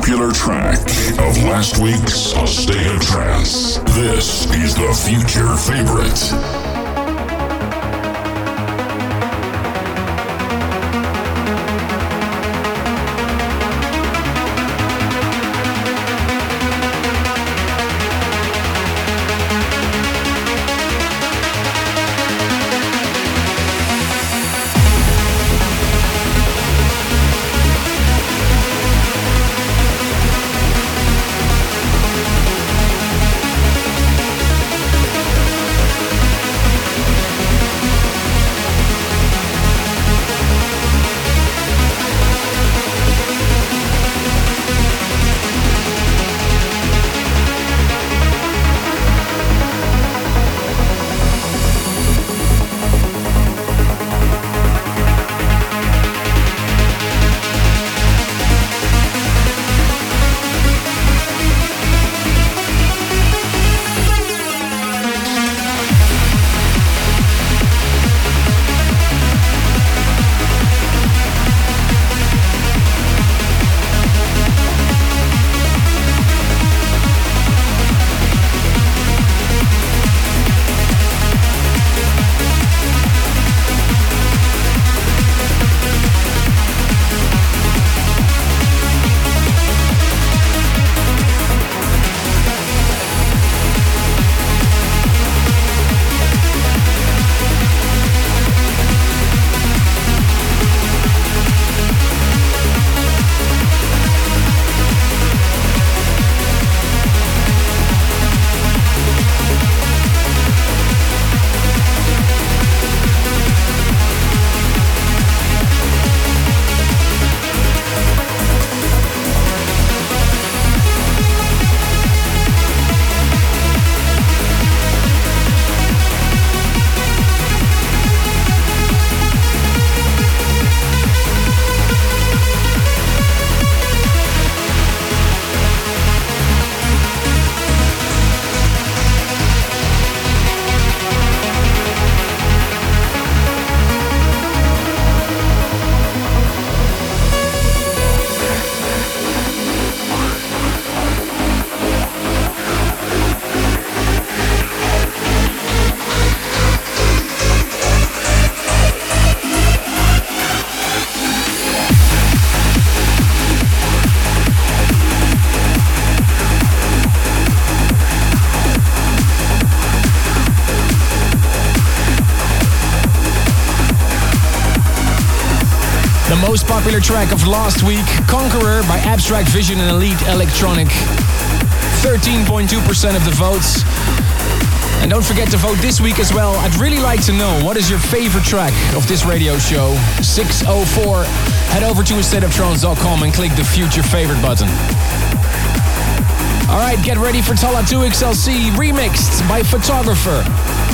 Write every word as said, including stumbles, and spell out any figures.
popular track of last week's A State of Trance. This is the Future Favorite. Most popular track of last week, Conqueror by Abstract Vision and Elite Electronic. thirteen point two percent of the votes. And don't forget to vote this week as well. I'd really like to know, what is your favorite track of this radio show? six oh four. Head over to a state of trance dot com and click the Future Favorite button. Alright, get ready for Tala two X L C remixed by Photographer.